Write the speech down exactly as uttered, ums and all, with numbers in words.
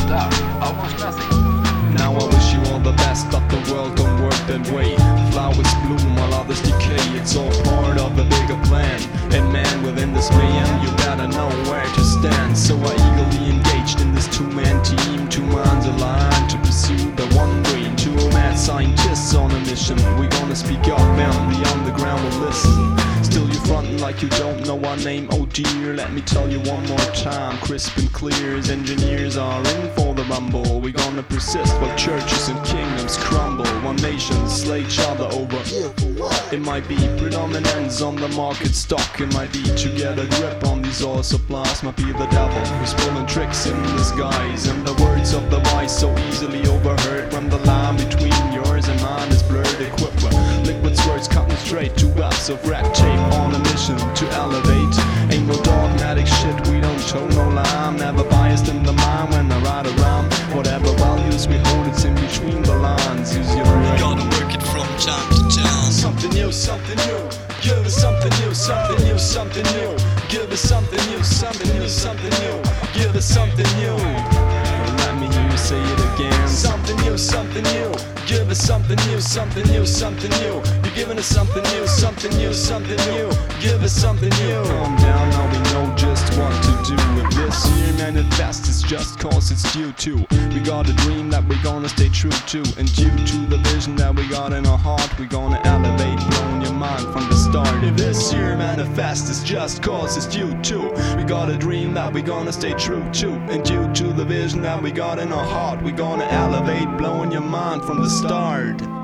stuff, almost nothing. Now I wish you all the best, but the world don't work that way. Flowers bloom while others decay, it's all part of the bigger plan. And man, within this mayhem, you gotta know where to stand. So I eagerly engaged in this two-man team, two minds aligned to pursue the one dream. Two mad scientists on a mission, we gonna speak up and the underground will listen. Still you frontin' like you don't know our name, oh dear. Let me tell you one more time, crisp and clear as engineers are in for the rumble. We gonna persist while churches and kingdoms crumble. One nation slay each other over. It might be predominance on the market stock. It might be to get a grip on these oil supplies. Might be the devil who's pulling tricks in disguise. And the words of the wise so easily overheard when the line between yours and mine is blurred. Equipped with liquid swords cutting straight to webs of red tape on a mission to elevate. Ain't no dogmatic shit, we don't show no line. Never biased in the mind when I ride around. Whatever values we hold, it's in between the lines. Use your brain. We gotta work it from town to town. Something new, something new. Give us something new, something new, something new. Give us something new, something new, something new. Give us something new. Let me hear you say it again. Something new, something new. Give us something new, something new, something new. You're giving us something new, something new, something new. Give us something new. Calm down, now we know just what to do with this year. Manifest is just cause it's due to. We got a dream that we're gonna stay true to. And due to the vision that we got in our heart, we're gonna elevate, blowing your mind from the start. If this year manifest is just cause it's due to. We got a dream that we're gonna stay true to. And due to the vision that we got in our heart, we're gonna elevate, blowing your mind from the start.